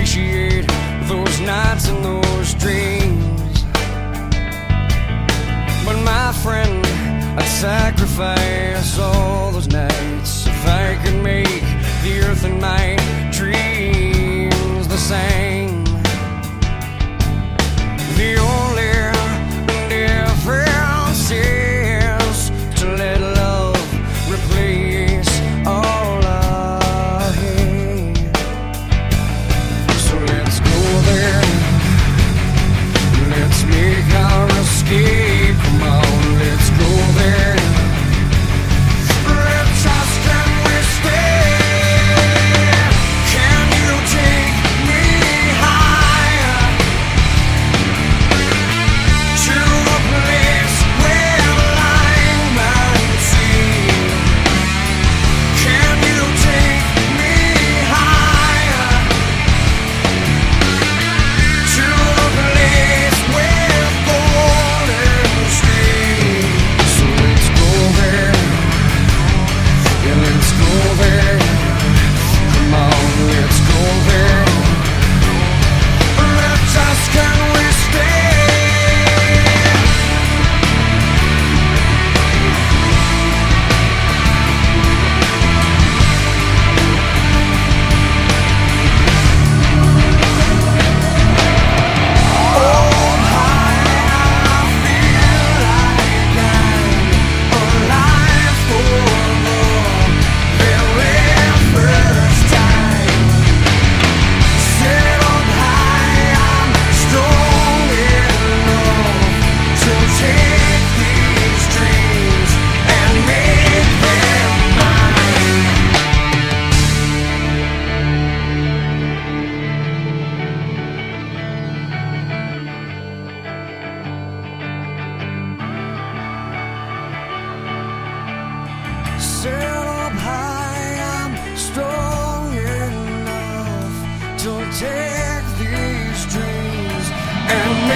appreciate those nights and those dreams. But my friend, I'd sacrifice all those nights if I could make the earth and my dreams the same. The only difference is to let love replace all I hate. So let's go there, let's make our escape. Come on, let's go there. Let's ask, can we stay? Can you take me higher to a place where blind man see? Can you take me higher to a place with golden streams? So let's go there, yeah, let's go there. Come on, let's go there. Let's ask, can we stay? Set up high, I'm strong enough to take these dreams and